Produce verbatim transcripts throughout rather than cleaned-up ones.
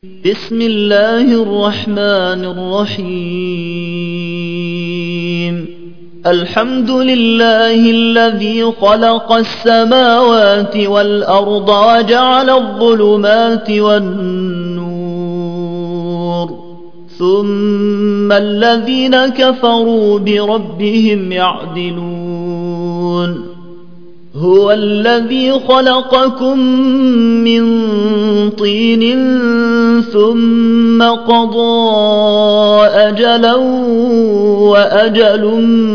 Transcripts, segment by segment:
بسم الله الرحمن الرحيم الحمد لله الذي خلق السماوات والأرض وجعل الظلمات والنور ثم الذين كفروا بربهم يعدلون هو الذي خلقكم من طين ثم قضى أجلا وأجل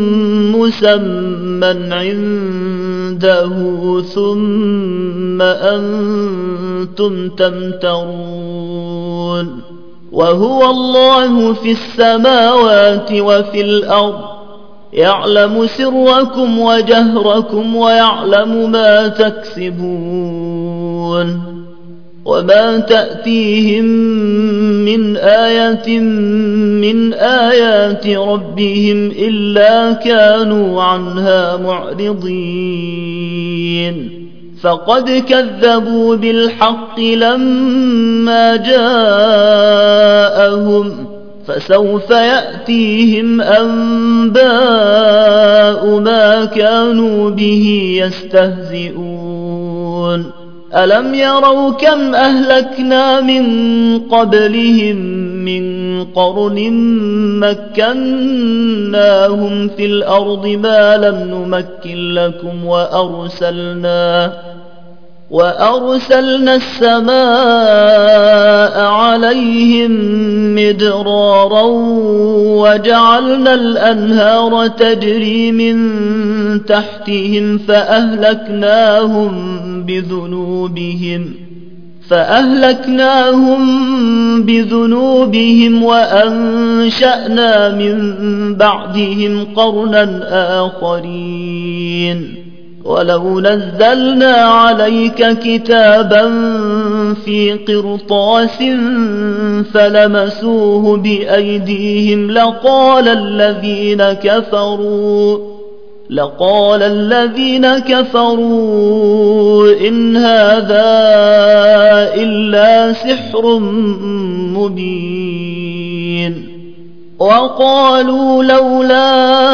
مسمى عنده ثم أنتم تمترون وهو الله في السماوات وفي الأرض يعلم سركم وجهركم ويعلم ما تكسبون وما تأتيهم من آية من آيات ربهم إلا كانوا عنها معرضين فقد كذبوا بالحق لما جاءهم فسوف يأتيهم أنباء ما كانوا به يستهزئون ألم يروا كم أهلكنا من قبلهم من قرن مكناهم في الأرض ما لم نمكن لكم وأرسلنا وأرسلنا السماء عليهم مدرارا وجعلنا الأنهار تجري من تحتهم فأهلكناهم بذنوبهم فأهلكناهم بذنوبهم وأنشأنا من بعدهم قرنا آخرين ولو نزلنا عليك كتابا في قرطاس فلمسوه بأيديهم لقال الذين كفروا لقال الذين كفروا إن هذا إلا سحر مبين وقالوا لولا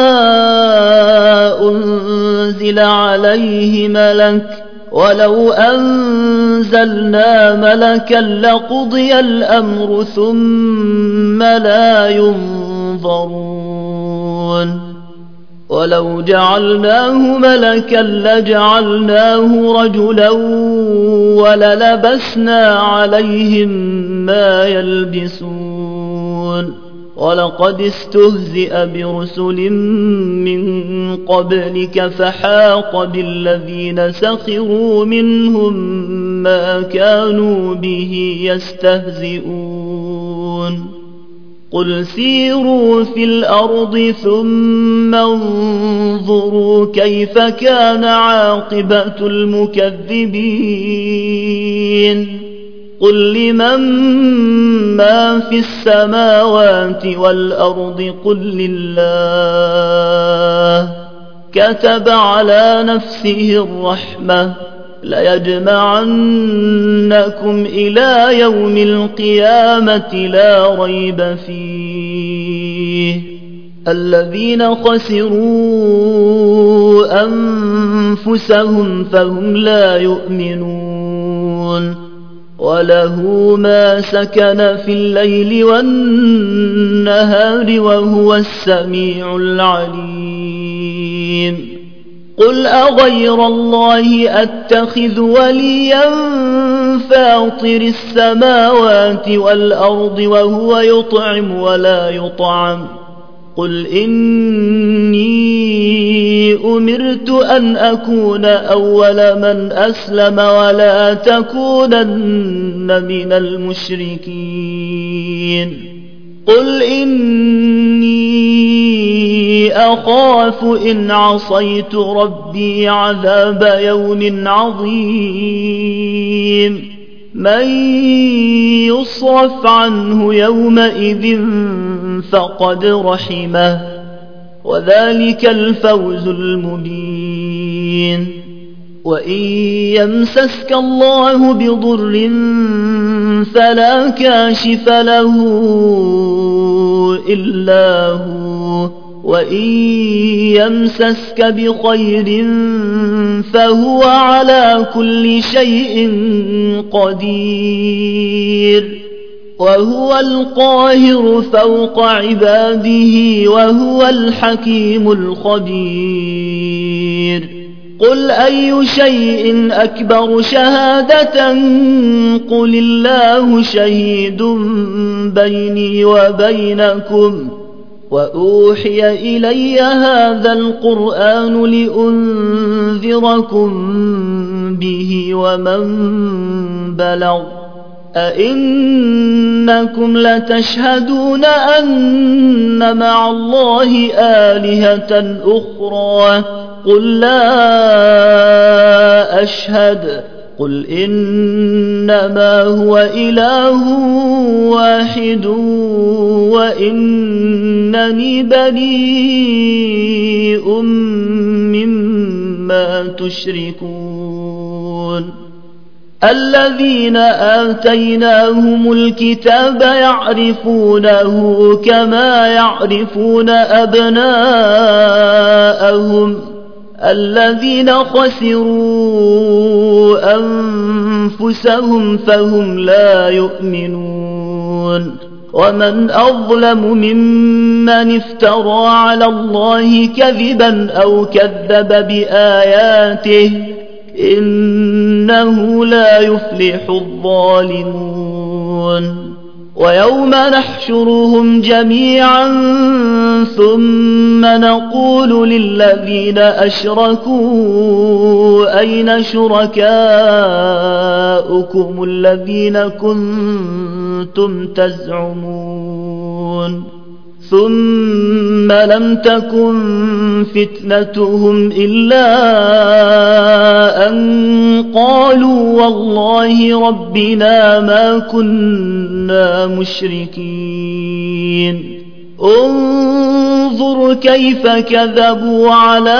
أنزل عليه ملك ولو أنزلنا ملكا لقضي الأمر ثم لا ينظرون ولو جعلناه ملكا لجعلناه رجلا وللبسنا عليهم ما يلبسون ولقد استهزئ برسل من قبلك فحاق بالذين سخروا منهم ما كانوا به يستهزئون قل سيروا في الأرض ثم انظروا كيف كان عاقبة المكذبين قل لمن ما في السماوات والأرض قل لله كتب على نفسه الرحمة ليجمعنكم إلى يوم القيامة لا ريب فيه الذين خسروا أنفسهم فهم لا يؤمنون وله ما سكن في الليل والنهار وهو السميع العليم قل أغير الله أتخذ وليا فاطر السماوات والأرض وهو يطعم ولا يطعم قل إني أمرت أن أكون أول من أسلم ولا تكونن من المشركين قل إني أخاف إن عصيت ربي عذاب يوم عظيم من يصرف عنه يومئذ فقد رحمه وذلك الفوز المبين وإن يمسسك الله بضر فلا كاشف له إلا هو، وإن يمسسك بخير فهو على كل شيء قدير، وهو القاهر فوق عباده، وهو الحكيم الخبير. قل أي شيء أكبر شهادة؟ قل الله شهيد بيني وبينكم، وأوحي إلي هذا القرآن لأنذركم به ومن بلغ. أئنكم لتشهدون أن مع الله آلهة أخرى؟ قل لا أشهد. قل إنما هو إله واحد وإنني بريء مما تشركون. الذين آتيناهم الكتاب يعرفونه كما يعرفون أبناءهم، الذين خسروا أنفسهم فهم لا يؤمنون. ومن أظلم ممن افترى على الله كذبا أو كذب بآياته، إنه لا يفلح الظالمون. ويوم نحشرهم جميعا ثم نقول للذين أشركوا أين شركاؤكم الذين كنتم تزعمون؟ ثم لم تكن فتنتهم إلا أن قالوا والله ربنا ما كنا مشركين. انظر كيف كذبوا على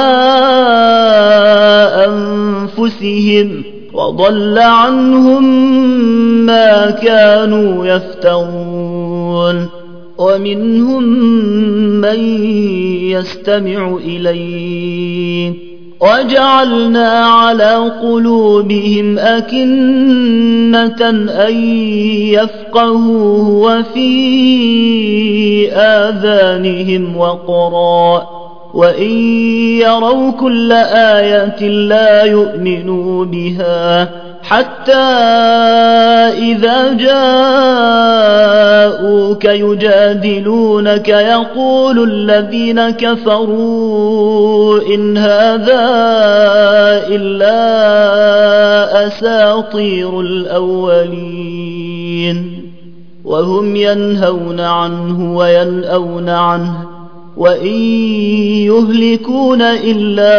أنفسهم وضل عنهم ما كانوا يفترون. ومنهم من يستمع إليك وجعلنا على قلوبهم أكنة أن يفقهوه وفي آذانهم وقرا، وإن يروا كل آية لا يؤمنوا بها، حتى إذا جاءوك يجادلونك يقول الذين كفروا إن هذا إلا أساطير الأولين، وهم ينهون عنه وينأون عنه، وإن يهلكون إلا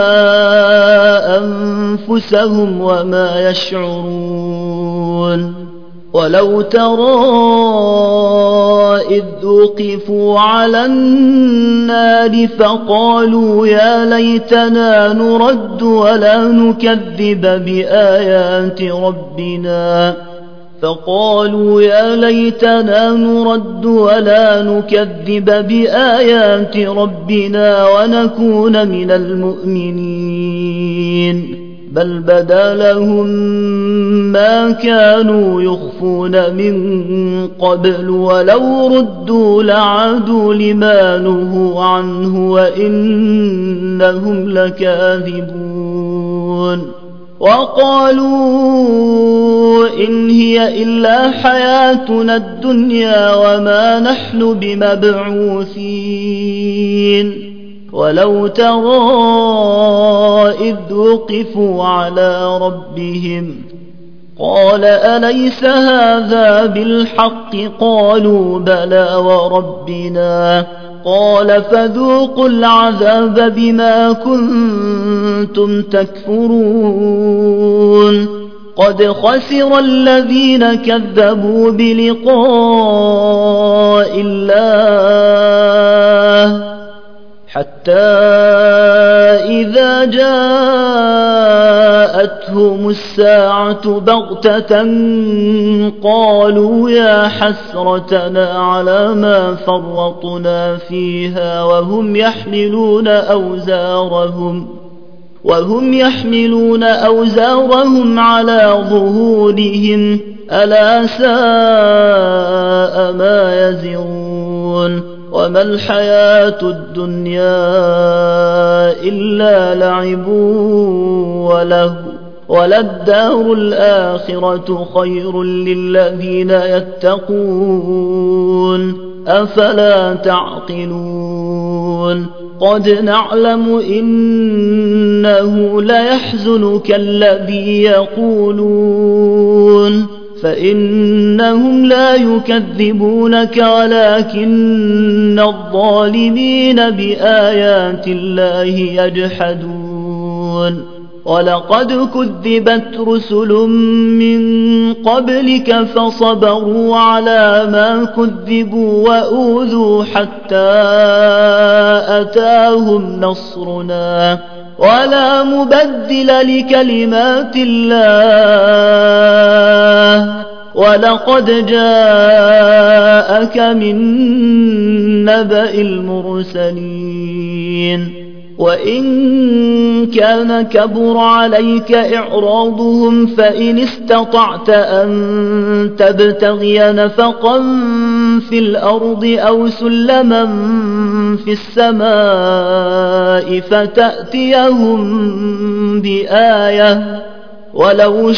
أنفسهم وما يشعرون. ولو ترى إذ وقفوا على النار فقالوا يا ليتنا نرد ولا نكذب بآيات ربنا فقالوا يا ليتنا نرد ولا نكذب بآيات ربنا ونكون من المؤمنين، بل بدا لهم ما كانوا يخفون من قبل ولو ردوا لعادوا لما نهوا عنه وإنهم لكاذبون. وقالوا إن هي إلا حياتنا الدنيا وما نحن بمبعوثين. ولو ترى إذ وقفوا على ربهم قال أليس هذا بالحق؟ قالوا بلى وربنا. قال فذوقوا العذاب بما كنتم تكفرون. قد خسر الذين كذبوا بلقاء الله حتى إذا جاء جاءتهم الساعة بغتة قالوا يا حسرتنا على ما فرطنا فيها وهم يحملون أوزارهم وهم يحملون أوزارهم على ظهورهم ألا ساء ما يزرون وما الحياة الدنيا إلا لعب وله وللدار الآخرة خير للذين يتقون أفلا تعقلون قد نعلم إنه ليحزنك الذي يقولون فإنهم لا يكذبونك ولكن الظالمين بآيات الله يجحدون ولقد كذبت رسل من قبلك فصبروا على ما كذبوا وأوذوا حتى أتاهم نصرنا ولا مبدل لكلمات الله ولقد جاءك من نبأ المرسلين وإن كان كبر عليك إعراضهم فإن استطعت أن تبتغي نفقا في الأرض أو سلما في السماء فتأتيهم بآية ولو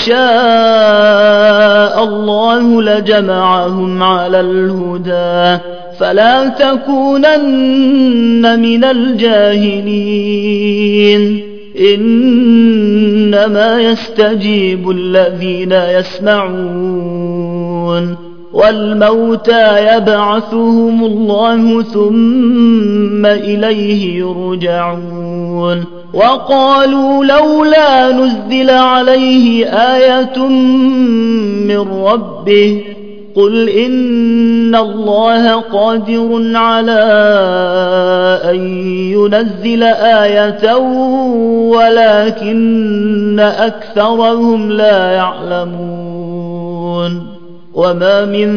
شاء الله لجمعهم على الهدى فلا تكونن من الجاهلين إنما يستجيب الذين يسمعون والموتى يبعثهم الله ثم إليه يرجعون وقالوا لولا نزل عليه آية من ربه قل إن الله قادر على أن ينزل آية ولكن أكثرهم لا يعلمون وما من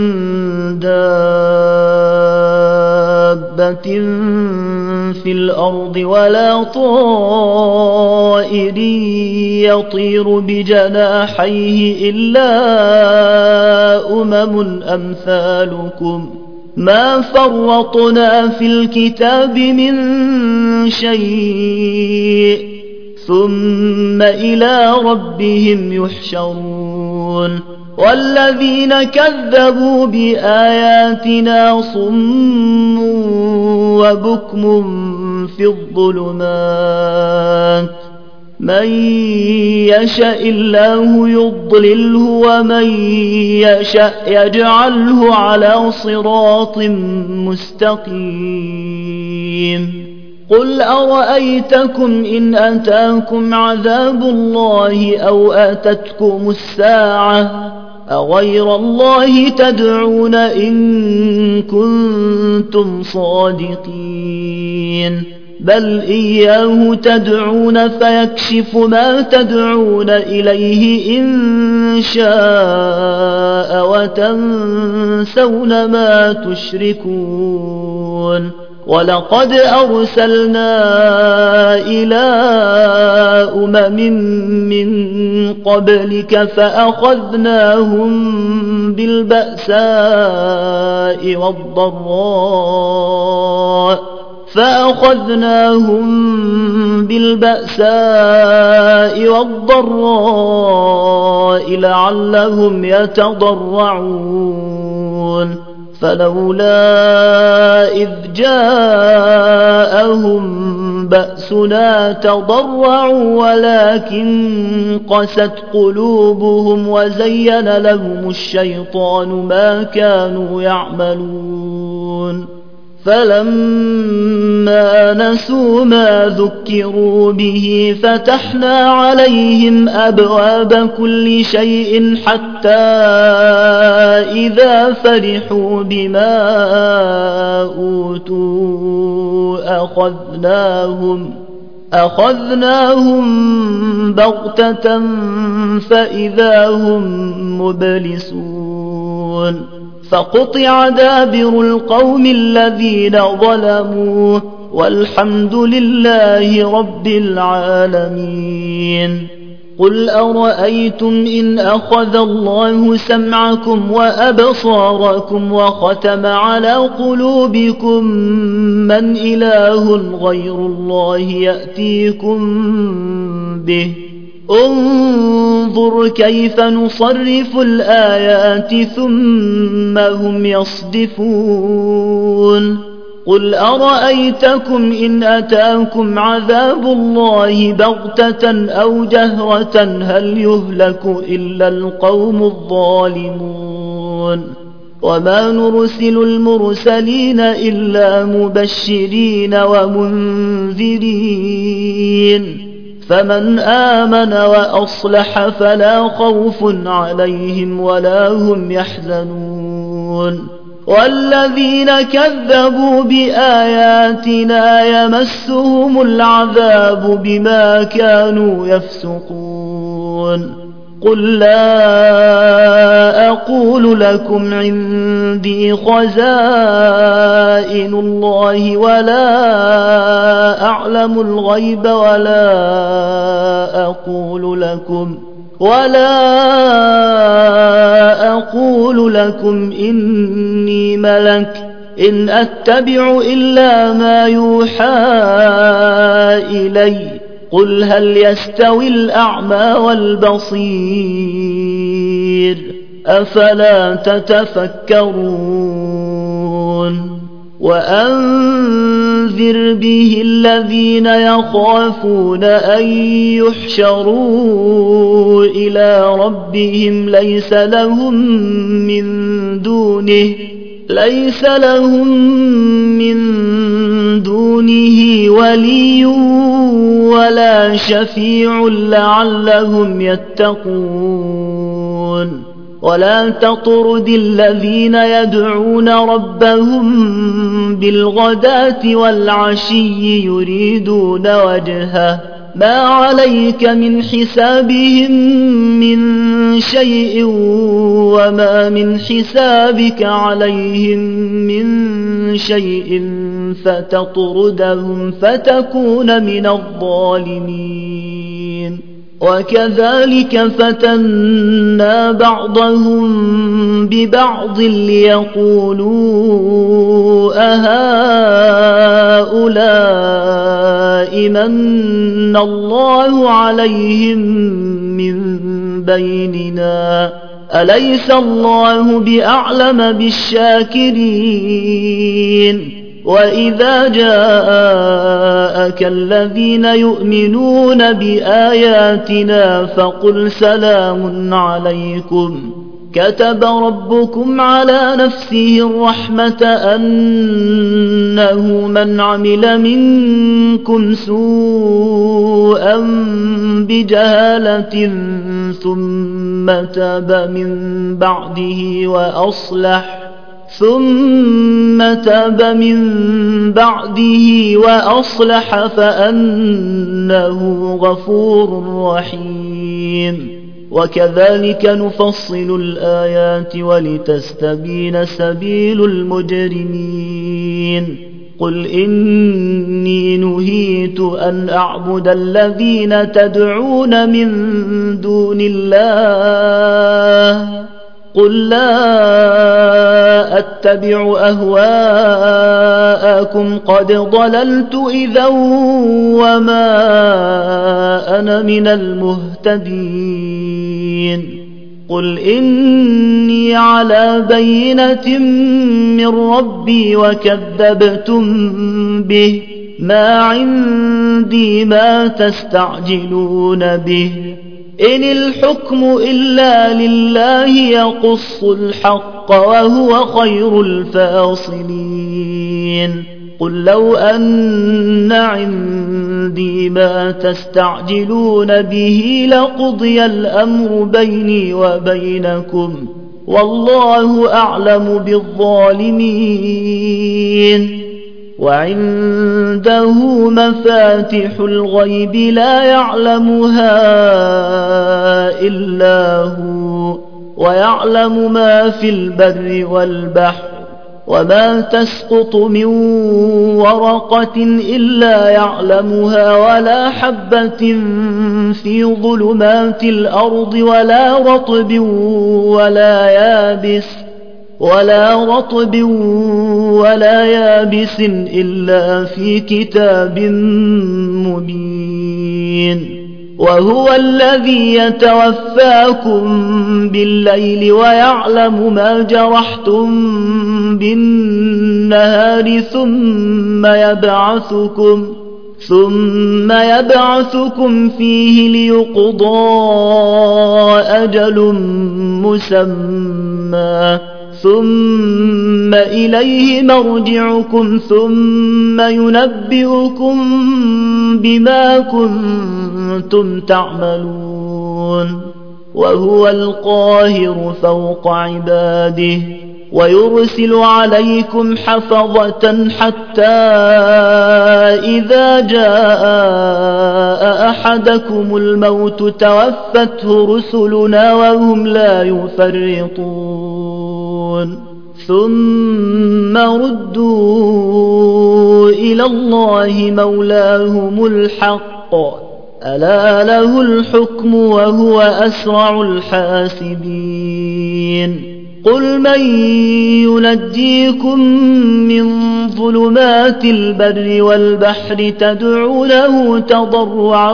دابة في الأرض ولا طائر يطير بجناحيه إلا أمم أمثالكم ما فرطنا في الكتاب من شيء ثم إلى ربهم يحشرون والذين كذبوا بآياتنا صم وبكم في الظلمات من يشاء الله يضلله ومن يشاء يجعله على صراط مستقيم قل أرأيتكم إن أتاكم عذاب الله أو أتتكم الساعة أغير الله تدعون إن كنتم صادقين بل إياه تدعون فيكشف ما تدعون إليه إن شاء وتنسون ما تشركون ولقد أرسلنا إلى أمم من قبلك فأخذناهم بالبأساء والضراء فأخذناهم بالبأساء والضراء لعلهم يتضرعون فلولا إذ جاءهم بأسنا تضرعوا ولكن قست قلوبهم وزين لهم الشيطان ما كانوا يعملون فلما نسوا ما ذكروا به فتحنا عليهم أبواب كل شيء حتى إذا فرحوا بما أوتوا أخذناهم أخذناهم بغتة فإذا هم مبلسون فقطع دابر القوم الذين ظلموا والحمد لله رب العالمين. قل أرأيتم إن أخذ الله سمعكم وأبصاركم وختم على قلوبكم من إله غير الله يأتيكم به انظر كيف نصرف الآيات ثم هم يصدفون. قل أرأيتكم إن أتاكم عذاب الله بغتة أو جهرة هل يهلك إلا القوم الظالمون. وما نرسل المرسلين إلا مبشرين ومنذرين فمن آمن وأصلح فلا خوف عليهم ولا هم يحزنون. والذين كذبوا بآياتنا يمسهم العذاب بما كانوا يفسقون. قل لا أقول لكم عندي خزائن الله ولا أعلم الغيب ولا أقول لكم ولا أقول لكم إني ملك إن أتبع إلا ما يوحى إلي قل هل يستوي الأعمى والبصير أفلا تتفكرون. وأنذر به الذين يخافون أن يحشروا إلى ربهم ليس لهم من دونه ليس لهم من دونه ولي ولا شفيع لعلهم يتقون. ولا تطرد الذين يدعون ربهم بالغداة والعشي يريدون وجهه ما عليك من حسابهم من شيء وما من حسابك عليهم من شيء فتطردهم فتكون من الظالمين. وكذلك فتنا بعضهم ببعض ليقولوا أهؤلاء من الله عليهم من بيننا أليس الله بأعلم بالشاكرين. وإذا جاءك الذين يؤمنون بآياتنا فقل سلام عليكم كتب ربكم على نفسه الرحمة أنه من عمل منكم سوءا بجهالة ثم تاب من بعده وأصلح ثم تاب من بعده وأصلح فأنه غفور رحيم. وكذلك نفصل الآيات ولتستبين سبيل المجرمين. قل إني نهيت أن أعبد الذين تدعون من دون الله قل لا أتبع أهواءكم قد ضللت إذا وما أنا من المهتدين. قل إني على بينة من ربي وكذبتم به ما عندي ما تستعجلون به إن الحكم إلا لله يقص الحق وهو خير الفاصلين. قل لو أن عندي ما تستعجلون به لقضي الأمر بيني وبينكم والله أعلم بالظالمين. وعنده مفاتح الغيب لا يعلمها إلا هو ويعلم ما في البر والبحر وما تسقط من ورقة إلا يعلمها ولا حبة في ظلمات الأرض ولا رطب ولا يابس ولا رطب ولا يابس إلا في كتاب مبين. وهو الذي يتوفاكم بالليل ويعلم ما جرحتم بالنهار ثم يبعثكم ثم يبعثكم فيه ليقضى أجل مسمى ثم إليه مرجعكم ثم ينبئكم بما كنتم تعملون. وهو القاهر فوق عباده ويرسل عليكم حفظة حتى إذا جاء أحدكم الموت توفته رسلنا وهم لا يفرطون ثم ردوا إلى الله مولاهم الحق ألا له الحكم وهو أسرع الحاسبين. قل من ينجيكم من ظلمات البر والبحر تدعونه تضرعا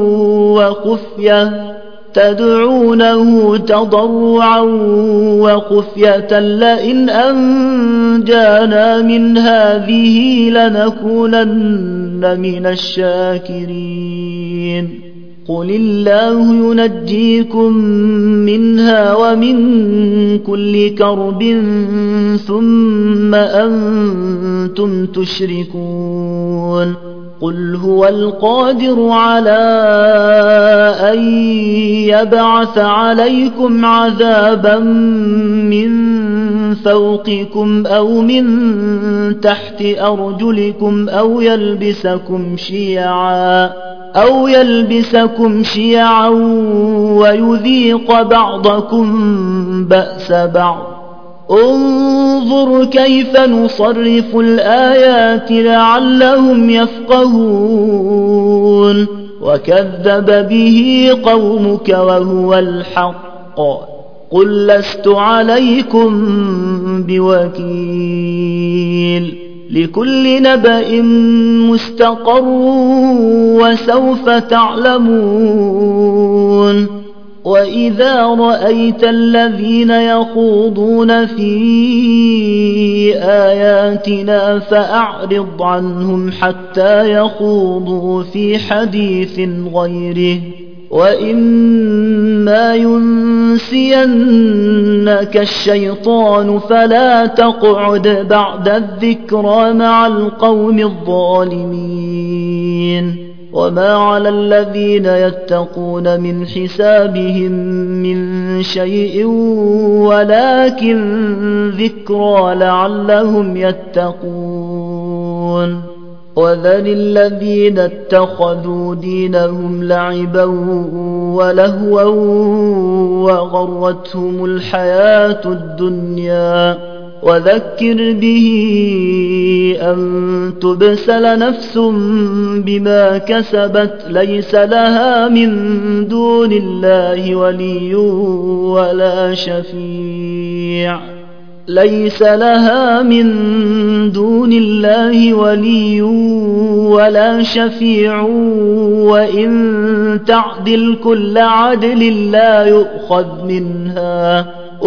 وخفية تدعونه تضرعا وخفية لئن أنجانا من هذه لنكونن من الشاكرين. قل الله ينجيكم منها ومن كل كرب ثم أنتم تشركون. قل هو القادر على أن يبعث عليكم عذابا من فوقكم أو من تحت أرجلكم أو يلبسكم شيعا أو يلبسكم شيعا ويذيق بعضكم بأس بعض. انظر كيف نصرف الآيات لعلهم يفقهون. وكذب به قومك وهو الحق قل لست عليكم بوكيل. لكل نبأ مستقر وسوف تعلمون. وإذا رأيت الذين يخوضون في آياتنا فأعرض عنهم حتى يخوضوا في حديث غيره وإما ينسينك الشيطان فلا تقعد بعد الذكرى مع القوم الظالمين. وما على الذين يتقون من حسابهم من شيء ولكن ذكرى لعلهم يتقون. وذل الذين اتخذوا دينهم لعبا ولهوا وغرتهم الحياة الدنيا وذكر به أن تبسل نفس بما كسبت ليس لها من دون الله ولي ولا شفيع ليس لها من دون الله ولي ولا شفيع وإن تعدل كل عدل لا يؤخذ منها.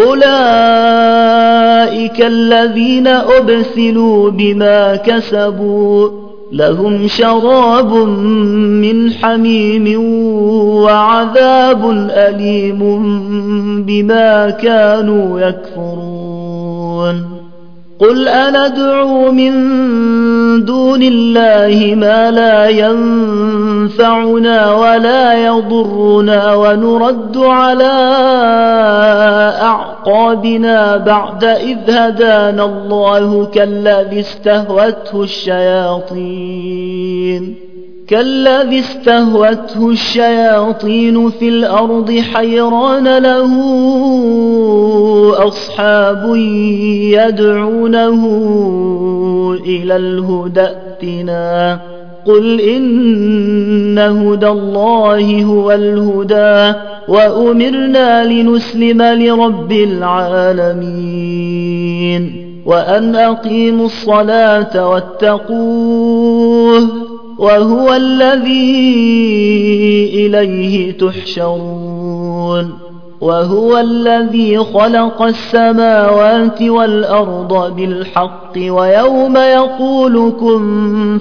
أولئك الذين أبسلوا بما كسبوا لهم شراب من حميم وعذاب أليم بما كانوا يكفرون. قل أندعو من دون الله ما لا ينفع ينفعنا ولا يضرنا ونرد على أعقابنا بعد إذ هدانا الله كالذي استهوته الشياطين كالذي استهوته الشياطين في الأرض حيران له أصحاب يدعونه إلى الهدى ائتنا قل إن هدى الله هو الهدى وأمرنا لنسلم لرب العالمين وأن أقيموا الصلاة واتقوه وهو الذي إليه تحشرون وهو الذي خلق السماوات والأرض بالحق ويوم يقول كن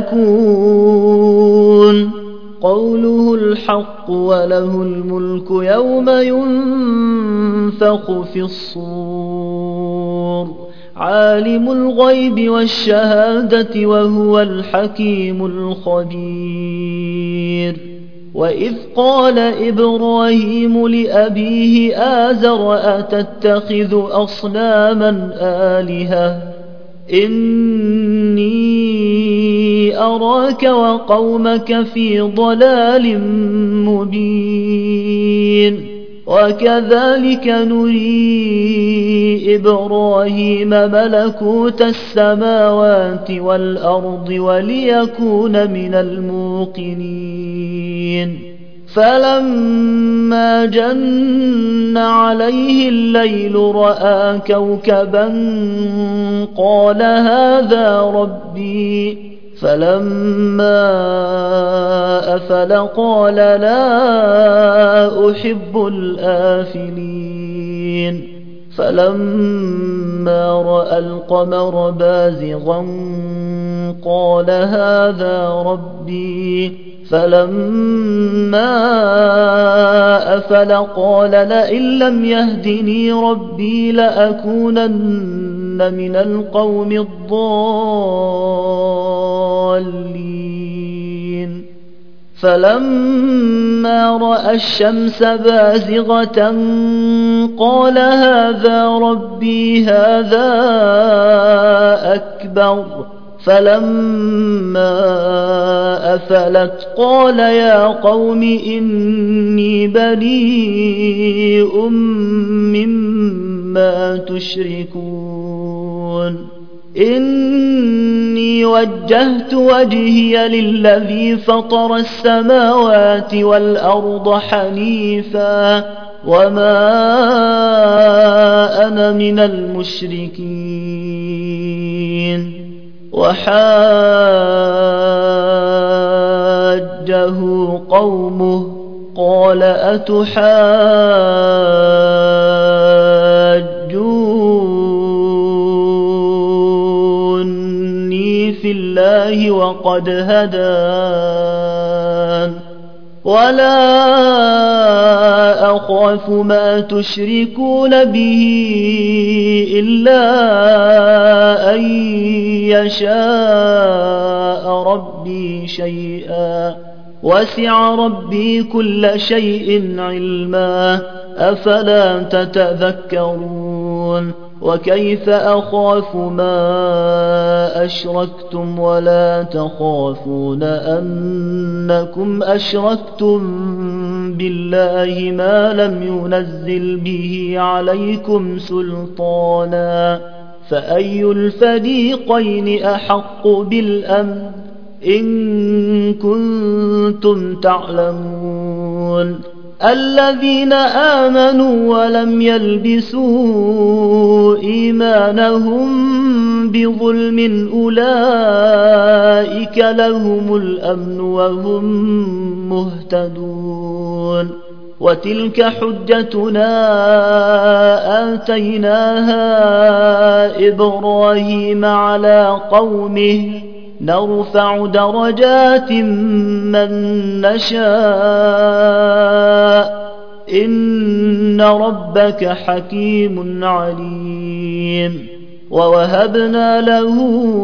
فيكون قوله الحق وله الملك يوم ينفخ في الصور عالم الغيب والشهادة وهو الحكيم الخبير وإذ قال إبراهيم لأبيه آزر أتتخذ أصناما آلهة إني أراك وقومك في ضلال مبين وكذلك نري إبراهيم ملكوت السماوات والأرض وليكون من الموقنين فلما جن عليه الليل رأى كوكبا قال هذا ربي فلما أفل قال لا أحب الآفلين فلما رأى القمر بازغا قال هذا ربي فلما أفل قال لئن لم يهدني ربي لأكونن من القوم الضالين فلما رأى الشمس بازغة قال هذا ربي هذا أكبر فلما أفلت قال يا قوم إني بريء مما تشركون إني وجهت وجهي للذي فطر السماوات والأرض حنيفا وما أنا من المشركين وحاجه قومه قال أتحاجوني في الله وقد هدان ولا أخاف ما تشركون به إلا أن يشاء ربي شيئا وسع ربي كل شيء علما أفلا تتذكرون وكيف أخاف ما أشركتم ولا تخافون أنكم أشركتم بالله ما لم ينزل به عليكم سلطانا فأي الفريقين أحق بالأمن إن كنتم تعلمون الذين آمنوا ولم يلبسوا إيمانهم بظلم أولئك لهم الأمن وهم مهتدون وتلك حجتنا آتيناها إبراهيم على قومه نرفع درجات من نشاء إن ربك حكيم عليم ووهبنا له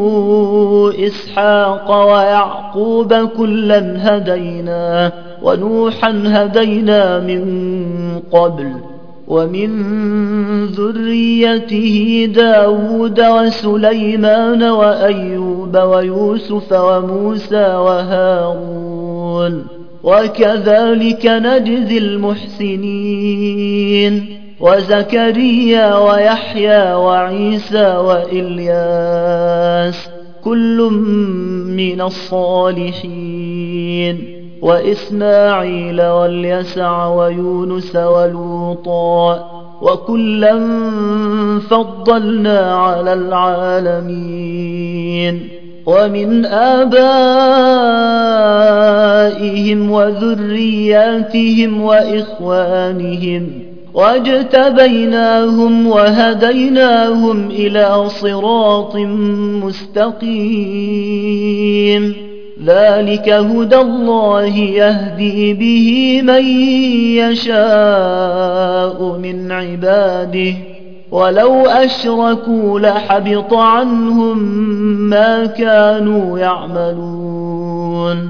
إسحاق ويعقوب كلا هدينا ونوحا هدينا من قبل ومن ذريته داود وسليمان وأيوب ويوسف وموسى وهارون وكذلك نجزي المحسنين وزكريا ويحيى وعيسى وإلياس كل من الصالحين وإسماعيل واليسع ويونس ولوطا وكلا فضلنا على العالمين ومن آبائهم وذرياتهم وإخوانهم واجتبيناهم وهديناهم إلى صراط مستقيم ذلك هدى الله يهدي به من يشاء من عباده ولو أشركوا لحبط عنهم ما كانوا يعملون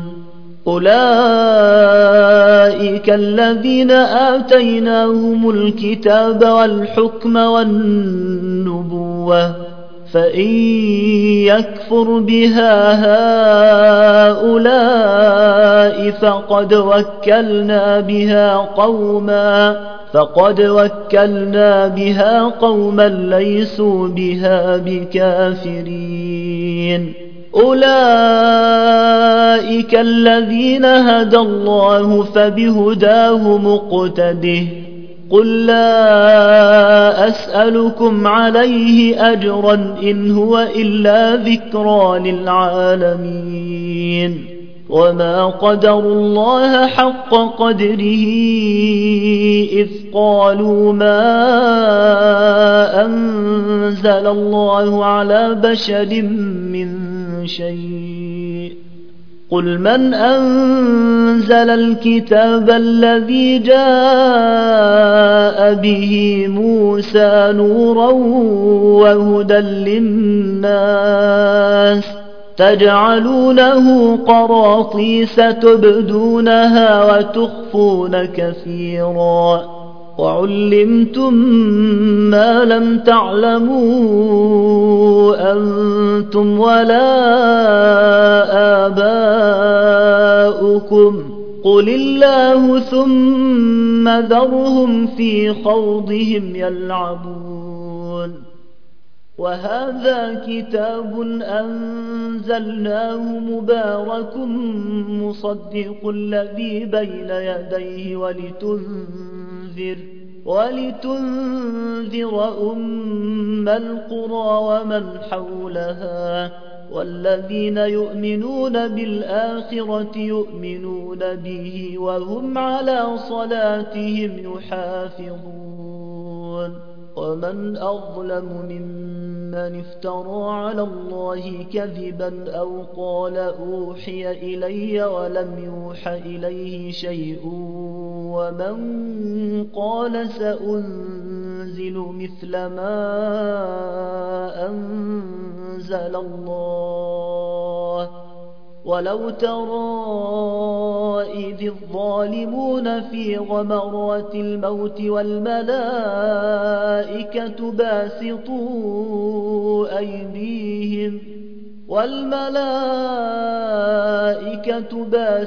أولئك الذين آتيناهم الكتاب والحكم والنبوة فإن يكفر بها هؤلاء فقد وكلنا بها قوما فقد وكلنا بها قوما ليسوا بها بكافرين أولئك الذين هدى الله فبهداه مقتده قل لا أسألكم عليه أجرا إن هو إلا ذكرى للعالمين وما قدروا الله حق قدره إذ قالوا ما أنزل الله على بشر من شيء قل من أنزل الكتاب الذي جاء به موسى نورا وهدى للناس تجعلونه قراطيس تبدونها وتخفون كثيرا وعلمتم ما لم تعلموا أنتم ولا آباؤكم قل الله ثم ذرهم في خوضهم يلعبون وهذا كتاب أنزلناه مبارك مصدق الذي بين يديه ولتنذر ولتنذر أم القرى ومن حولها والذين يؤمنون بالآخرة يؤمنون به وهم على صلاتهم يحافظون ومن أظلم ممن افترى على الله كذبا أو قال أوحي إلي ولم يوح إليه شيء ومن قال سأنزل مثل ما أنزل الله ولو ترى إذ الظالمون في غمرات الموت والملائكة باسطوا أيديهم والملائكة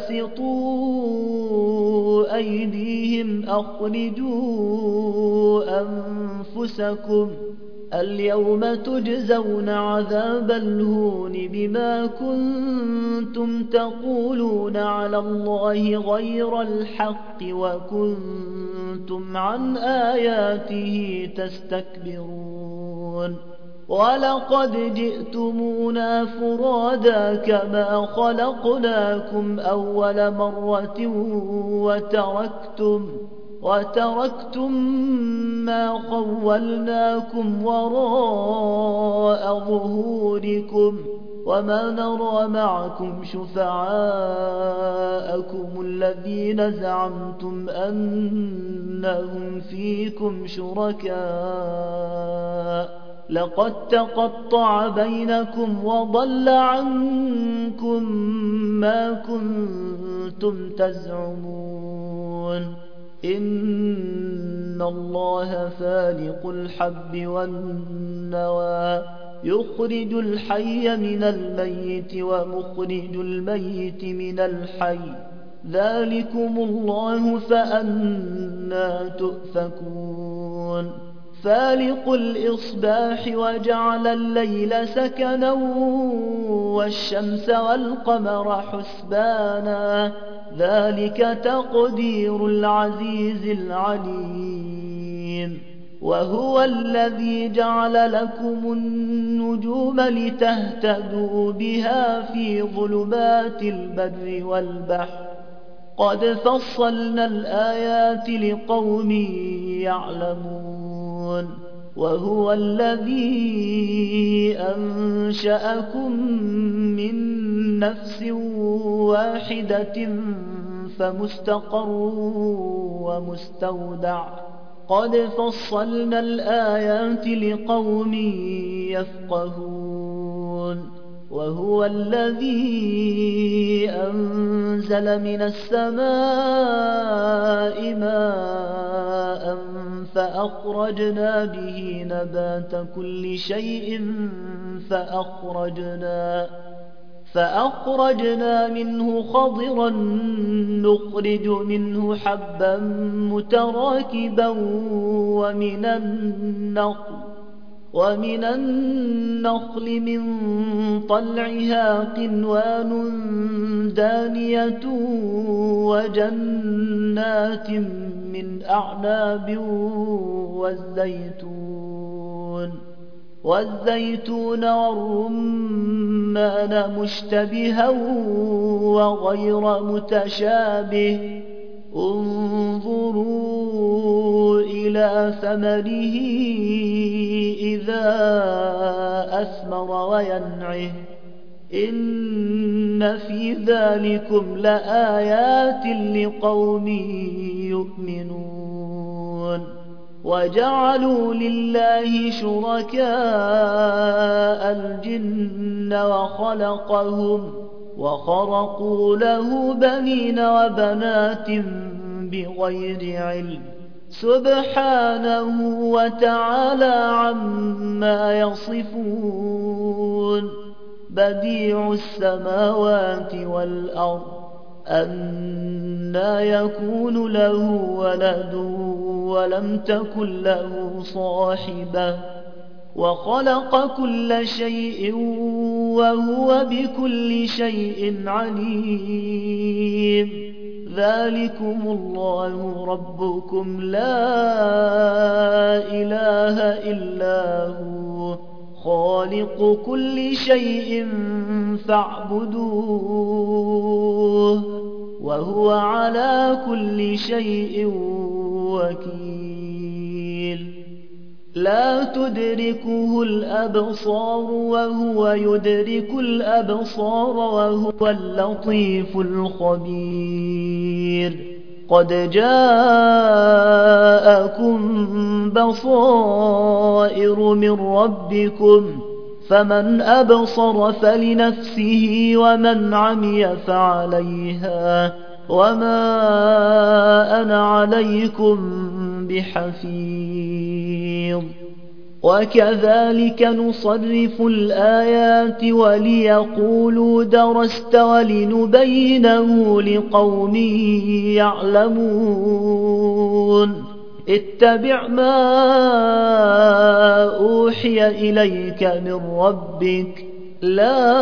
باسطوا أيديهم أخرجوا أنفسكم اليوم تجزون عذاب الهون بما كنتم تقولون على الله غير الحق وكنتم عن آياته تستكبرون ولقد جئتمونا فرادا كما خلقناكم أول مرة وتركتم وتركتم ما خولناكم وراء ظهوركم وما نرى معكم شفعاءكم الذين زعمتم أنهم فيكم شركاء لقد تقطع بينكم وضل عنكم ما كنتم تزعمون إن الله فالق الحب والنوى يخرج الحي من الميت ومخرج الميت من الحي ذلكم الله فأنى تؤفكون فالق الإصباح وجعل الليل سكنا والشمس والقمر حسبانا ذلك تقدير العزيز العليم وهو الذي جعل لكم النجوم لتهتدوا بها في ظلمات البر والبحر قد فصلنا الآيات لقوم يعلمون وهو الذي أنشأكم من نفس واحدة فمستقر ومستودع قد فصلنا الآيات لقوم يفقهون وهو الذي أنزل من السماء ماء فأخرجنا به نبات كل شيء فأخرجنا فأخرجنا منه خضرا نخرج منه حبا متراكبا ومن النخل ومن النخل من طلعها قنوان دانية وجنات من أعناب والزيتون والزيتون والرمان مشتبها وغير متشابه انظروا إلى ثمره إذا أثمر وينعه إن في ذلكم لآيات لقوم يؤمنون وجعلوا لله شركاء الجن وخلقهم وخرقوا له بنين وبنات بغير علم سبحانه وتعالى عما يصفون بديع السماوات والأرض أنى يكون له ولد ولم تكن له صاحبة وخلق كل شيء وهو بكل شيء عليم ذلكم الله ربكم لا إله إلا هو خالق كل شيء فاعبدوه وهو على كل شيء وكيل لا تدركه الأبصار وهو يدرك الأبصار وهو اللطيف الخبير قد جاءكم بصائر من ربكم فمن أبصر فلنفسه ومن عمي فعليها وما أنا عليكم بحفيظ وكذلك نصرف الآيات وليقولوا درست ولنبينه لقوم يعلمون اتبع ما أوحي إليك من ربك لا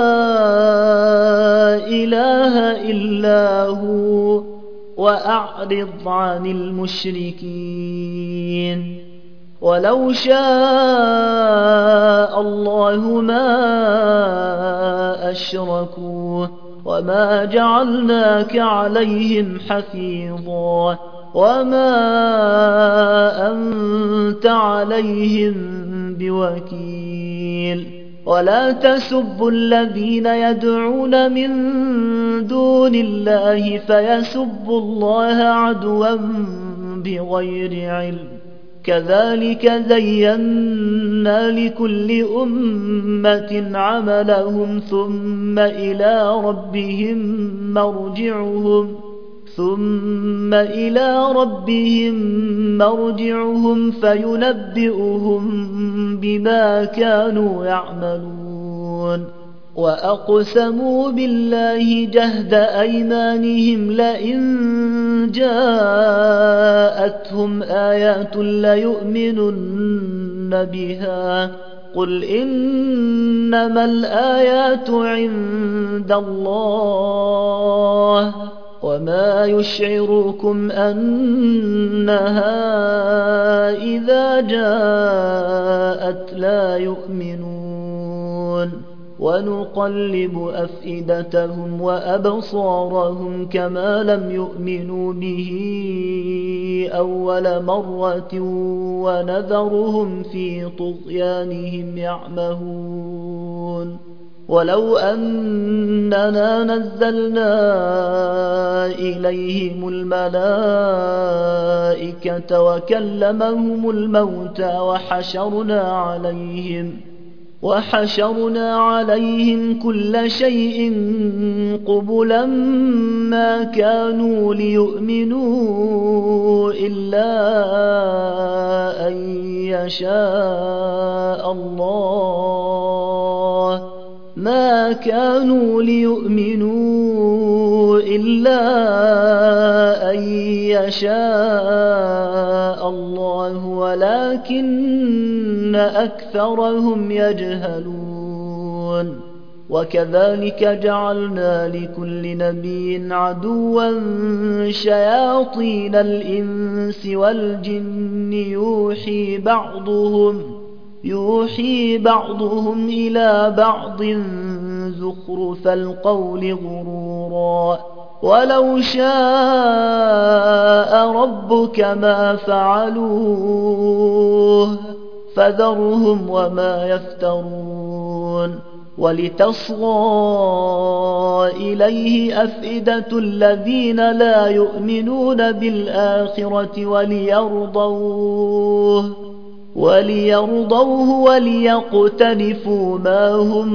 إله إلا هو وأعرض عن المشركين ولو شاء الله ما أشركوا وما جعلناك عليهم حفيظا وما أنت عليهم بوكيل ولا تسبوا الذين يدعون من دون الله فيسبوا الله عدوا بغير علم كذلك زينا لكل أمة عملهم ثم إلى ربهم مرجعهم ثم إلى ربهم مرجعهم فينبئهم بما كانوا يعملون وأقسموا بالله جهد أيمانهم لئن جاءتهم آيات ليؤمنن بها قل إنما الآيات عند الله وما يشعركم أنها إذا جاءت لا يؤمنون ونقلب أفئدتهم وأبصارهم كما لم يؤمنوا به أول مرة ونذرهم في طغيانهم يعمهون ولو أننا نزلنا إليهم الملائكة وكلمهم الموتى وحشرنا عليهم وحشرنا عليهم كل شيء قبلا ما كانوا ليؤمنوا إلا أن يشاء الله ما كانوا ليؤمنوا إلا أن يشاء الله ولكن أكثرهم يجهلون وكذلك جعلنا لكل نبي عدوا شياطين الإنس والجن يوحي بعضهم يوحي بعضهم إلى بعض زخرف القول غرورا ولو شاء ربك ما فعلوه فذرهم وما يفترون ولتصغى إليه أفئدة الذين لا يؤمنون بالآخرة وليرضوه وليرضوه وليقترفوا ما هم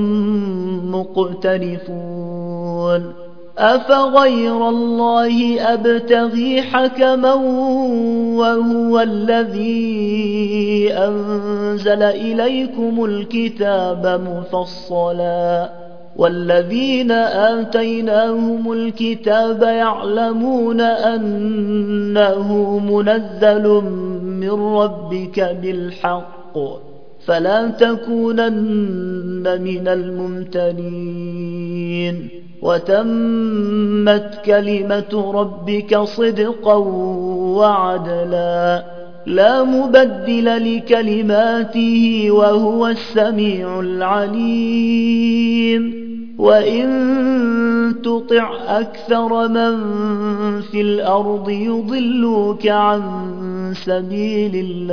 مقترفون أفغير الله أبتغي حكما وهو الذي أنزل إليكم الكتاب مفصلا والذين آتيناهم الكتاب يعلمون أنه منزل من ربك بالحق فلا تكونن من الممترين وتمت كلمة ربك صدقا وعدلا لا مبدل لكلماته وهو السميع العليم وإن تطع أكثر من في الأرض يضلوك عن سبيل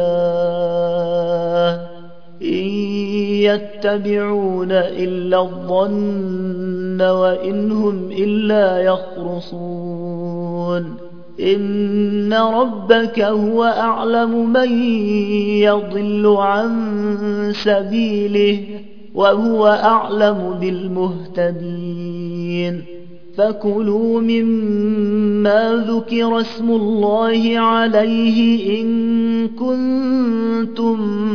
الله إن يتبعون إلا الظن وإن هم إلا يخرصون إن ربك هو أعلم من يضل عن سبيله وهو أعلم بالمهتدين فكلوا مما ذكر اسم الله عليه إن كنتم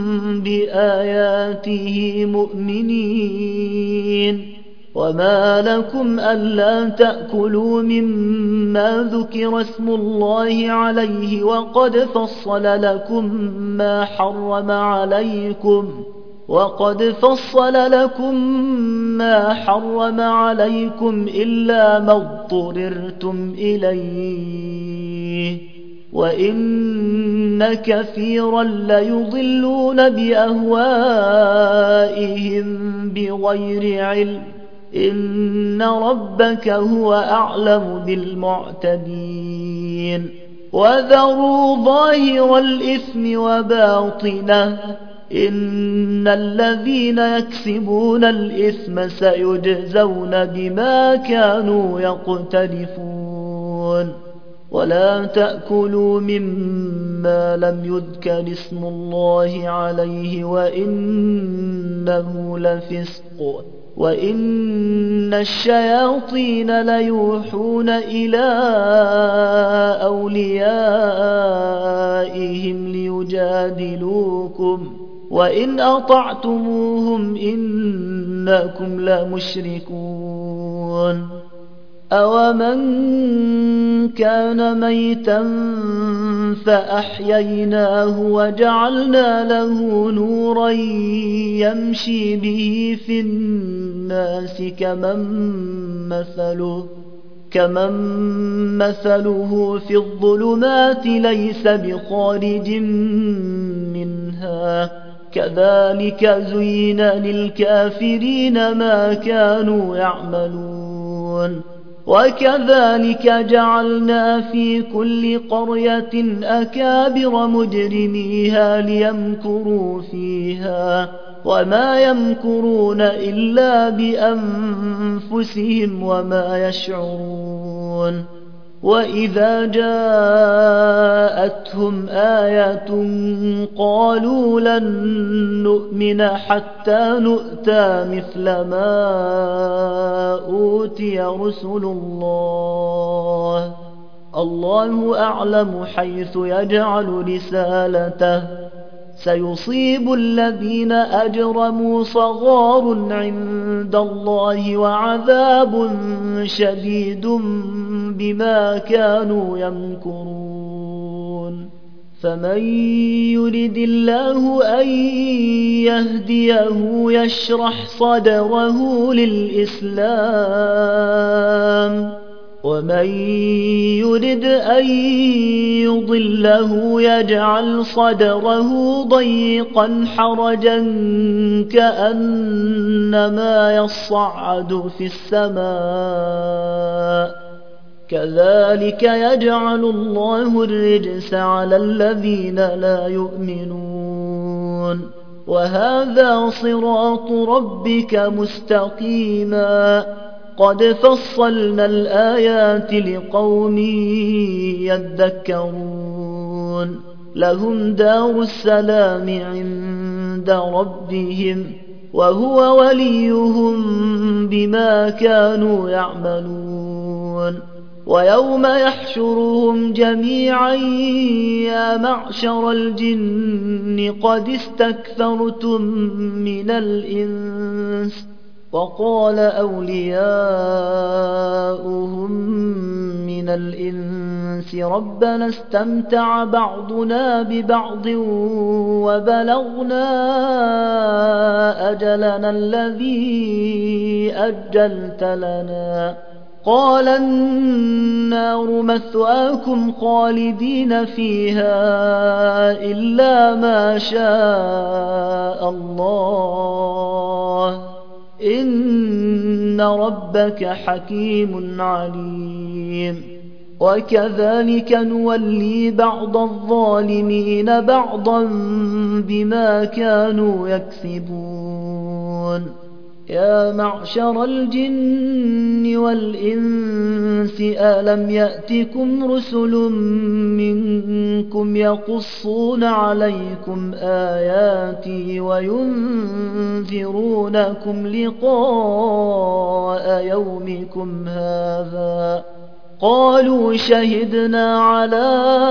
بآياته مؤمنين وما لكم ألا تأكلوا مما ذكر اسم الله عليه وقد فصل لكم ما حرم عليكم وقد فصل لكم ما حرم عليكم إلا ما اضطررتم إليه وإن كثيرا ليضلون بأهوائهم بغير علم إن ربك هو أعلم بالمعتدين وذروا ظاهر الإثم وباطنه إن الذين يكسبون الإثم سيجزون بما كانوا يقترفون ولا تأكلوا مما لم يذكر اسم الله عليه وإنه لفسق وإن الشياطين ليوحون إلى أوليائهم ليجادلوكم وإن أطعتموهم إنكم لمشركون أومن كان ميتا فأحييناه وجعلنا له نورا يمشي به في الناس كمن مثله, كمن مثله في الظلمات ليس بخارج منها كذلك زين للكافرين ما كانوا يعملون وكذلك جعلنا في كل قرية أكابر مجرميها ليمكروا فيها وما يمكرون إلا بأنفسهم وما يشعرون وإذا جاءتهم آية قالوا لن نؤمن حتى نؤتى مثل ما أوتي رسل الله الله أعلم حيث يجعل رسالته سيصيب الذين أجرموا صغار عند الله وعذاب شديد بما كانوا يمكرون فمن يرد الله أن يهديه يشرح صدره للإسلام ومن يرد أن يضله يجعل صدره ضيقا حرجا كأنما يصعد في السماء كذلك يجعل الله الرجس على الذين لا يؤمنون وهذا صراط ربك مستقيما قد فصلنا الآيات لقوم يذكرون لهم دار السلام عند ربهم وهو وليهم بما كانوا يعملون ويوم يحشرهم جميعا يا معشر الجن قد استكثرتم من الإنس وقال أولياؤهم من الإنس ربنا استمتع بعضنا ببعض وبلغنا أجلنا الذي أجلت لنا قال النار مثواكم خالدين فيها إلا ما شاء الله إن ربك حكيم عليم وكذلك نولي بعض الظالمين بعضا بما كانوا يكسبون يا معشر الجن والإنس ألم يأتكم رسل منكم يقصون عليكم آياتي وينذرونكم لقاء يومكم هذا قالوا شهدنا على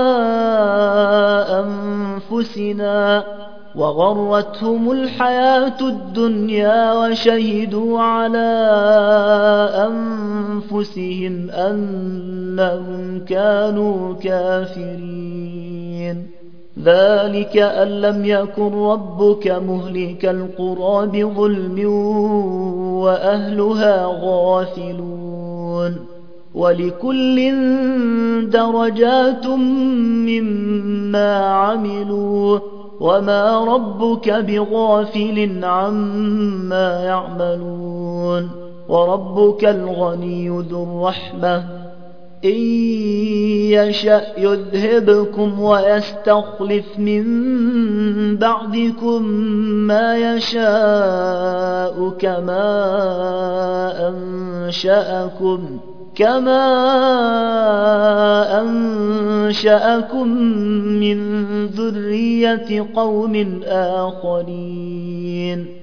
أنفسنا وغرتهم الحياة الدنيا وشهدوا على أنفسهم أنهم كانوا كافرين ذلك أن لم يكن ربك مهلك القرى بظلم وأهلها غافلون ولكل درجات مما عملوا وما ربك بغافل عما يعملون وربك الغني ذو الرحمة إن يشأ يذهبكم ويستخلف من بعدكم ما يشاء كما أنشأكم كما أنشأكم من ذرية قوم آخرين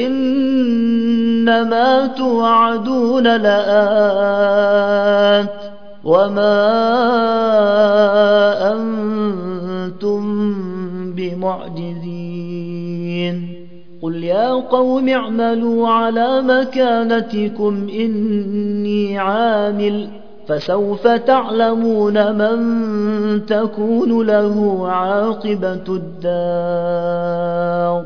إنما توعدون لآت وما أنتم بمعجزين قل يا قوم اعملوا على مكانتكم إني عامل فسوف تعلمون من تكون له عاقبة الدار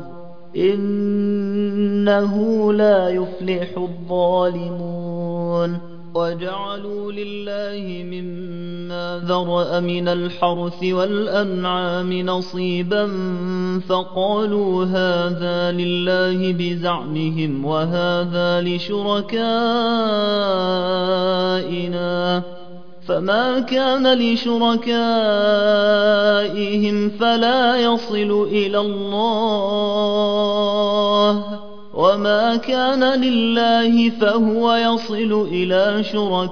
إنه لا يفلح الظالمون وجعلوا لله مما ذرأ من الحرث والأنعام نصيبا فقالوا هذا لله بزعمهم وهذا لشركائنا فما كان لشركائهم فلا يصل إلى الله وما كان لله فهو يصل إلى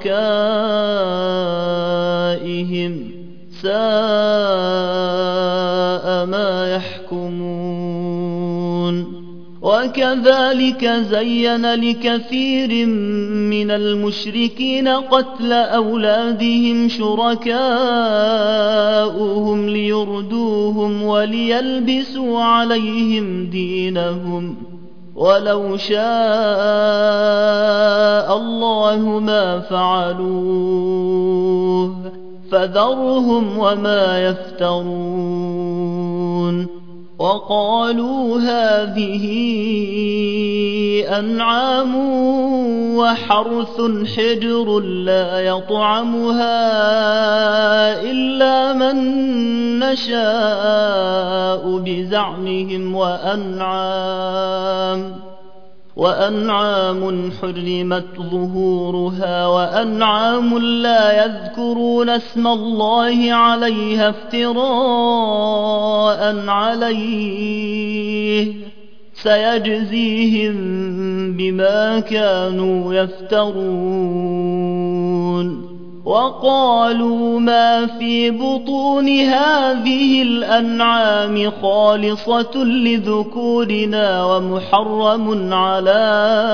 شركائهم ساء ما يحكمون وكذلك زين لكثير من المشركين قتل أولادهم شركاؤهم ليردوهم وليلبسوا عليهم دينهم ولو شاء الله ما فعلوه فذرهم وما يفترون وقالوا هذه أنعام وحرث حجر لا يطعمها إلا من نشاء بزعمهم وأنعام وأنعام حرمت ظهورها وأنعام لا يذكرون اسم الله عليها افتراء عليه سيجزيهم بما كانوا يفترون وقالوا ما في بطون هذه الأنعام خالصة لذكورنا ومحرم على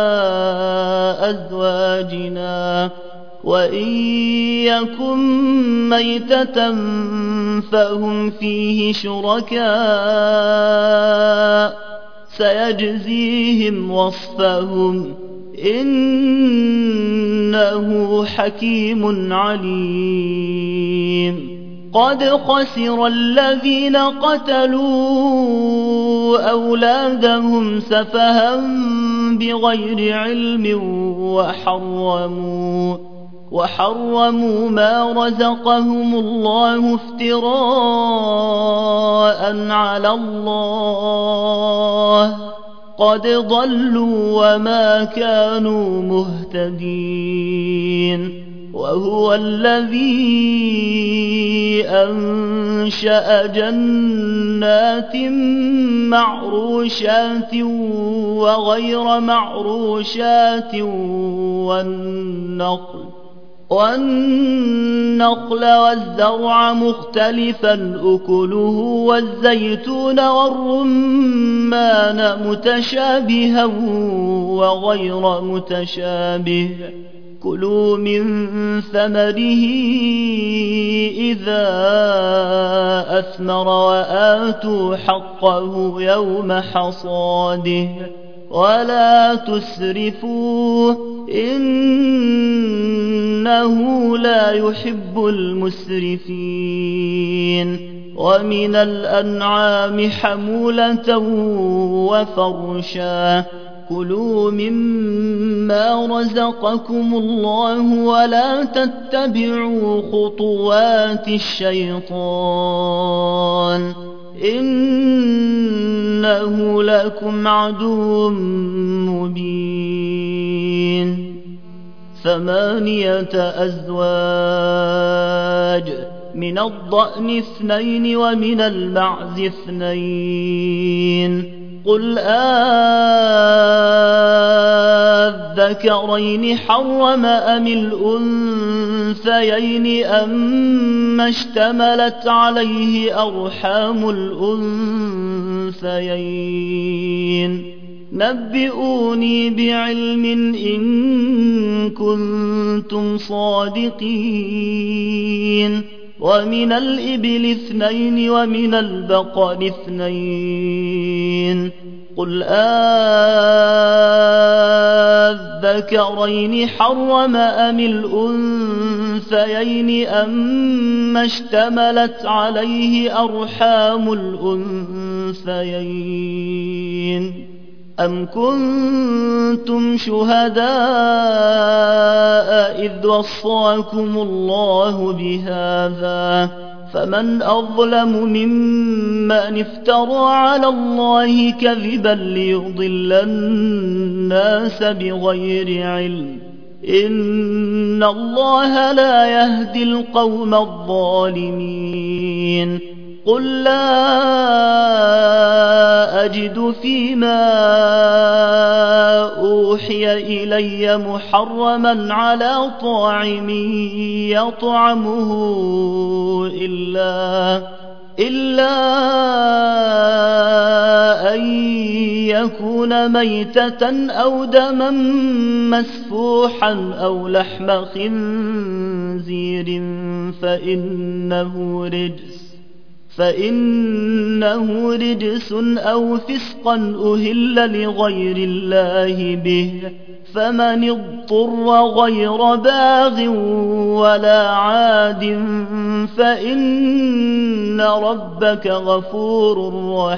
أزواجنا وإن يكن ميتة فهم فيه شركاء سيجزيهم وصفهم إنه حكيم عليم قد خسر الذين قتلوا أولادهم سفها بغير علم وحرموا وحرموا ما رزقهم الله افتراء على الله قد ضلوا وما كانوا مهتدين وهو الذي أنشأ جنات معروشات وغير معروشات والنخل والنخل والزرع مختلفا أكله والزيتون والرمان متشابها وغير متشابه كلوا من ثمره إذا أثمر وآتوا حقه يوم حصاده ولا تسرفوا إنه لا يحب المسرفين ومن الأنعام حمولة وفرشا كلوا مما رزقكم الله ولا تتبعوا خطوات الشيطان إنه لكم عدو مبين ثمانية أزواج من الضأن اثنين ومن المعز اثنين قل أذكرين حرم أم الأنثيين أما اشتملت عليه أرحام الأنثيين نبئوني بعلم إن كنتم صادقين ومن الإبل اثنين ومن البقر اثنين قل أذكرين حرم أم الأنثيين أما اشتملت عليه أرحام الأنثيين أم كنتم شهداء إذ وصاكم الله بهذا فمن أظلم ممن افترى على الله كذبا ليضل الناس بغير علم إن الله لا يهدي القوم الظالمين قل لا أجد فيما أوحي إلي محرما على طاعم يطعمه إلا, إلا أن يكون ميتة أو دما مسفوحا أو لحم خنزير فإنه رجس فإنه رجس أو فسقا أهل لغير الله به فمن اضطر غير باغ ولا عاد فإن ربك غفور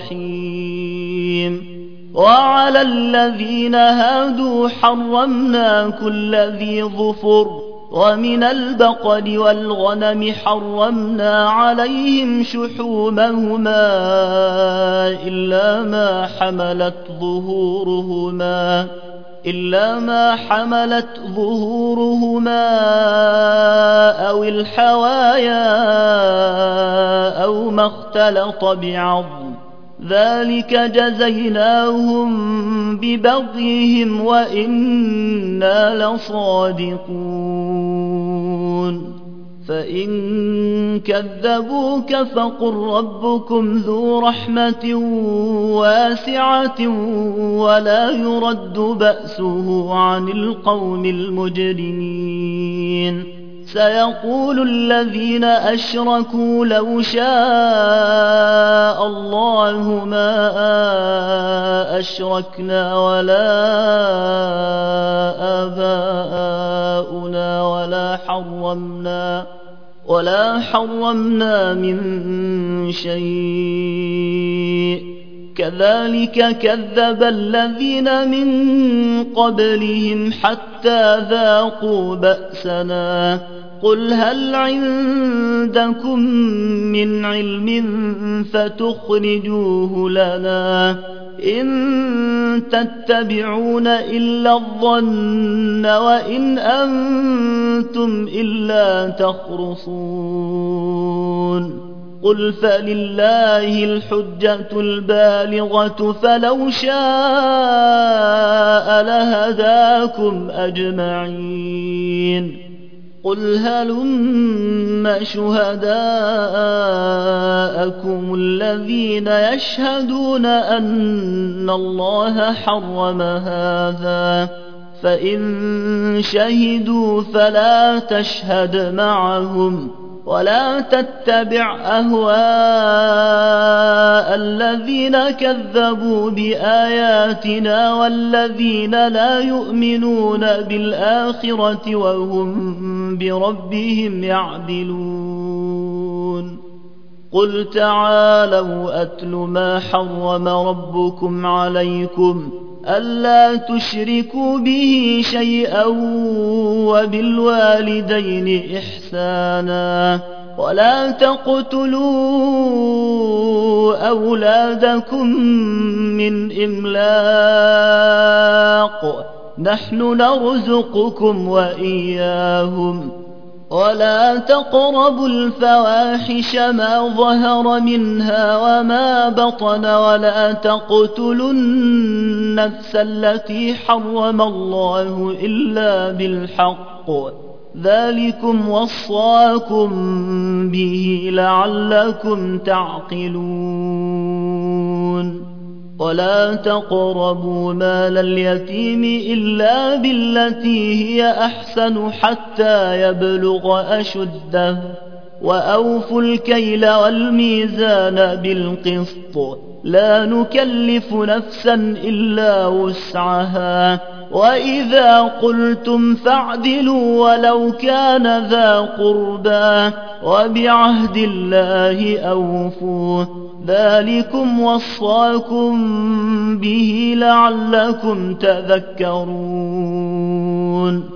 رحيم وعلى الذين هادوا حرمنا كل ذي ظفر ومن البقر والغنم حرمنا عليهم شحومهما إلا ما حملت ظهورهما إلا ما حملت ظهورهما أو الحوايا أو ما اختلط بعظم ذلك جزيناهم ببغيهم وإنا لصادقون فإن كذبوك فقل ربكم ذو رحمة واسعة ولا يرد بأسه عن القوم المجرمين سيقول الذين أشركوا لو شاء الله ما أشركنا ولا آباؤنا ولا حرمنا ولا حرمنا من شيء كذلك كذب الذين من قبلهم حتى ذاقوا بأسنا قل هل عندكم من علم فتخرجوه لنا إن تتبعون إلا الظن وإن أنتم إلا تخرصون قل فلله الحجة البالغة فلو شاء لهداكم أجمعين قل هلم شهداءكم الذين يشهدون أن الله حرم هذا فإن شهدوا فلا تشهد معهم ولا تتبع أهواء الذين كذبوا بآياتنا والذين لا يؤمنون بالآخرة وهم بربهم يعدلون قل تعالوا أتل ما حرم ربكم عليكم ألا تشركوا به شيئا وبالوالدين إحسانا ولا تقتلوا أولادكم من إملاق نحن نرزقكم وإياهم ولا تقربوا الفواحش ما ظهر منها وما بطن ولا تقتلوا النفس التي حرم الله إلا بالحق ذلكم وصاكم به لعلكم تعقلون ولا تقربوا مال اليتيم إلا بالتي هي أحسن حتى يبلغ أشده وأوفوا الكيل والميزان بالقسط لا نكلف نفسا إلا وسعها وإذا قلتم فاعدلوا ولو كان ذا قربى وبعهد الله أوفوا ذلكم وصاكم به لعلكم تذكرون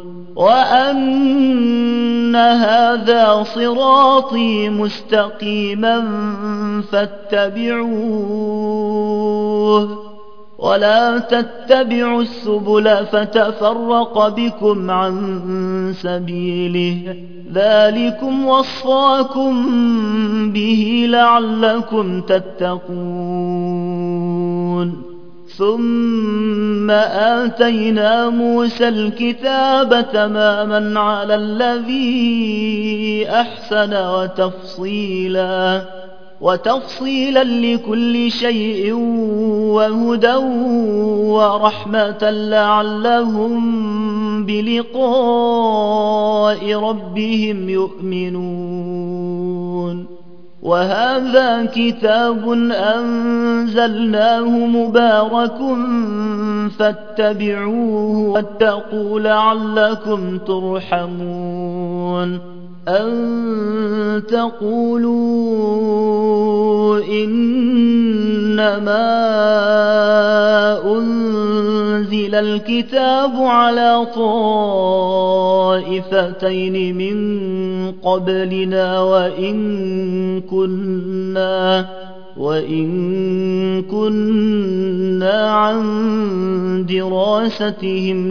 وأن هذا صراطي مستقيما فاتبعوه ولا تتبعوا السبل فتفرق بكم عن سبيله ذلكم وصاكم به لعلكم تتقون ثم آتينا موسى الكتاب تماما على الذي أحسن وتفصيلا وتفصيلا لكل شيء وهدى ورحمة لعلهم بلقاء ربهم يؤمنون وهذا كتاب أنزلناه مبارك فاتبعوه واتقوا لعلكم ترحمون أن تقولوا إنما أنزل الكتاب على طائفتين من قبلنا وإن كنا وإن كنا عن دراستهم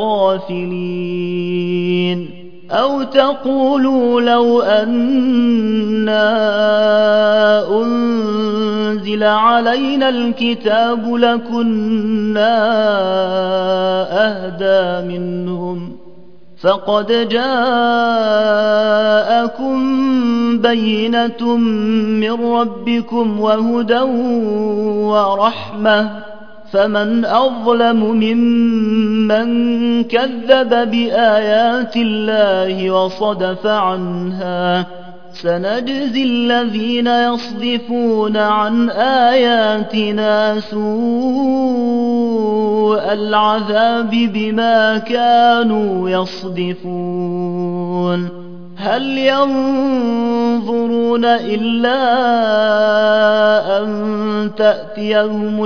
لغافلين أو تقولوا لو أنا أنزل علينا الكتاب لكنا أهدى منهم فقد جاءكم بينة من ربكم وهدى ورحمة فمن أظلم ممن كذب بآيات الله وصدف عنها سنجزي الذين يصدفون عن آياتنا سوء العذاب بما كانوا يصدفون هل ينظرون إلا أن تأتيهم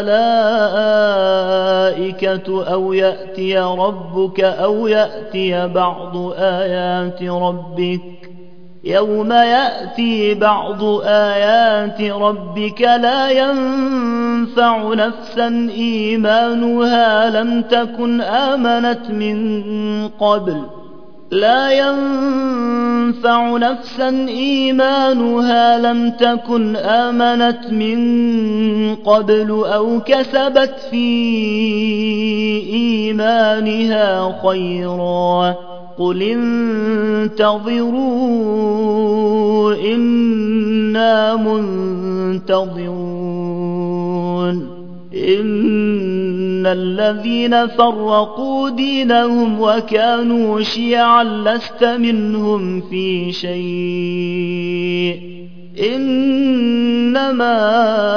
الملائكة أو يأتي ربك أو يأتي بعض آيات ربك يوم يأتي بعض آيات ربك لا ينفع نفسا إيمانها لم تكن آمنت من قبل لا ينفع نفسا إيمانها لم تكن آمنت من قبل أو كسبت في إيمانها خيرا قل انتظروا إنا منتظرون إن الذين فرقوا دينهم وكانوا شيعا لست منهم في شيء إنما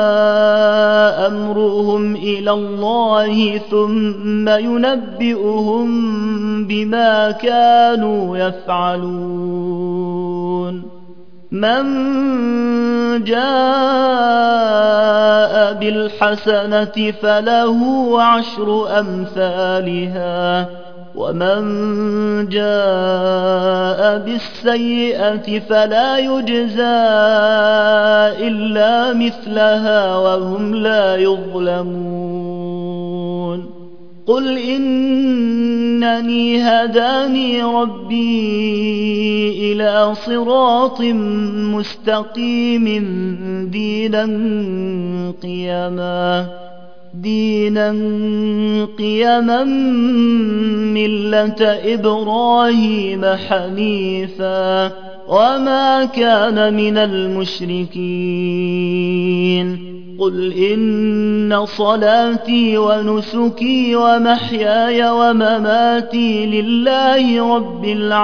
أمرهم إلى الله ثم ينبئهم بما كانوا يفعلون من جاء بالحسنة فله عشر أمثالها ومن جاء بالسيئة فلا يجزى إلا مثلها وهم لا يظلمون قل إنني هداني ربي إلى صراط مستقيم دينا قيما دينا قيما ملة إبراهيم حنيفا وما كان من المشركين قل إن صلاتي ونسكي ومحياي ومماتي لله رب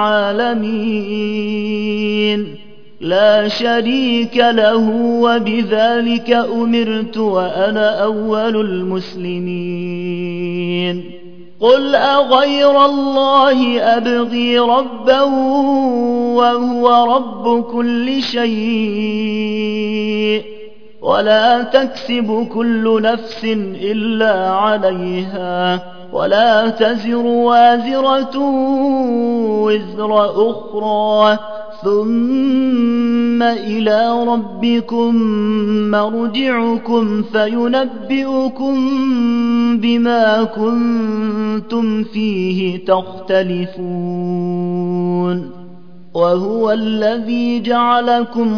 العالمين لا شريك له وبذلك أمرت وأنا أول المسلمين قل أغير الله أبغي ربا وهو رب كل شيء ولا تكسب كل نفس إلا عليها ولا تزر وازرة وزر أخرى ثم إلى ربكم مرجعكم فينبئكم بما كنتم فيه تختلفون وهو الذي جعلكم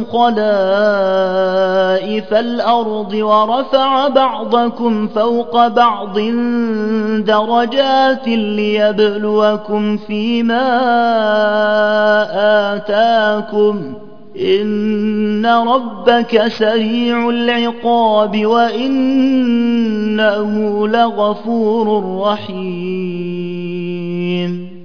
خلائف الأرض ورفع بعضكم فوق بعض درجات ليبلوكم فيما آتاكم إن ربك سريع العقاب وإنه لغفور رحيم